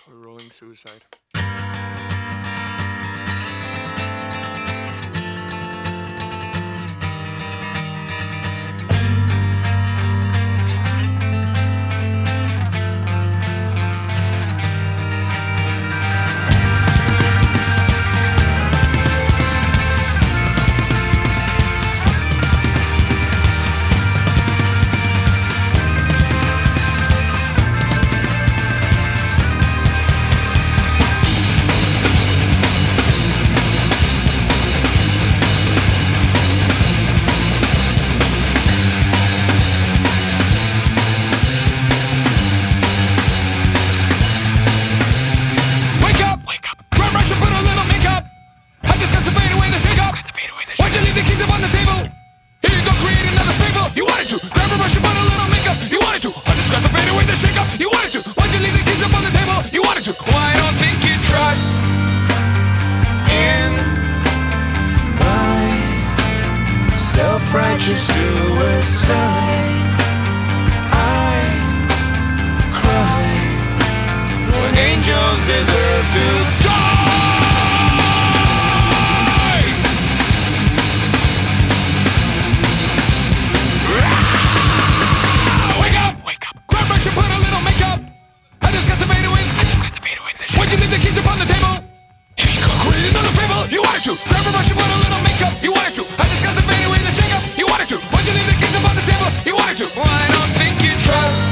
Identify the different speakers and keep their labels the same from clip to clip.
Speaker 1: Rolling Suicide.
Speaker 2: Self-righteous suicide. I cry when angels deserve to die. Wake up! Wake up! Grab brush and put a little makeup. I discuss the fade away. Why'd you leave the keys upon the table? Here you go, create another fable. You wanted to. Grab a brush and put a little makeup. You wanted to. I discuss the fade away. You wanted to. Why'd you leave the keys upon the table? You wanted to. Well, I don't think you trust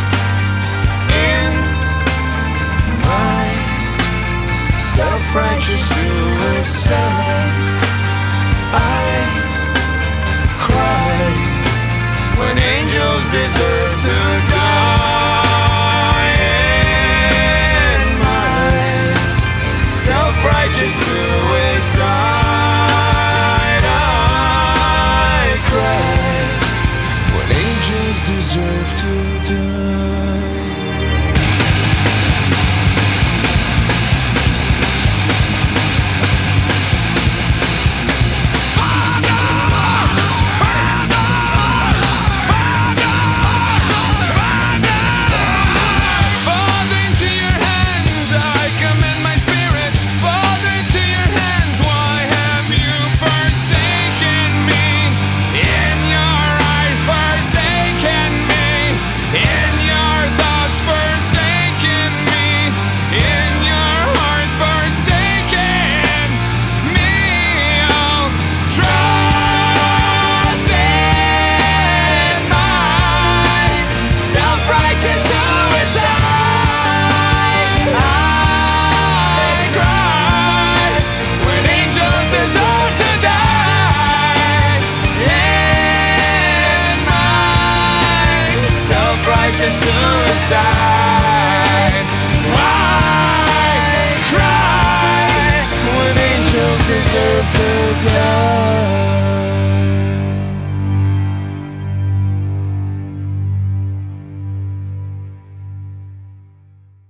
Speaker 2: in my self-righteous suicide. I cry when angels deserve to die. In my self-righteous suicide, deserve to die. Father, into your hands I commend my spirit. Father, into your hands, why have you forsaken me? In your eyes forsaken me. In your thoughts forsaken me. In your heart forsaken me. Oh, trust in my self-righteous suicide. I cry when angels deserve to die. In my self-righteous suicide, I cry when angels deserve to die.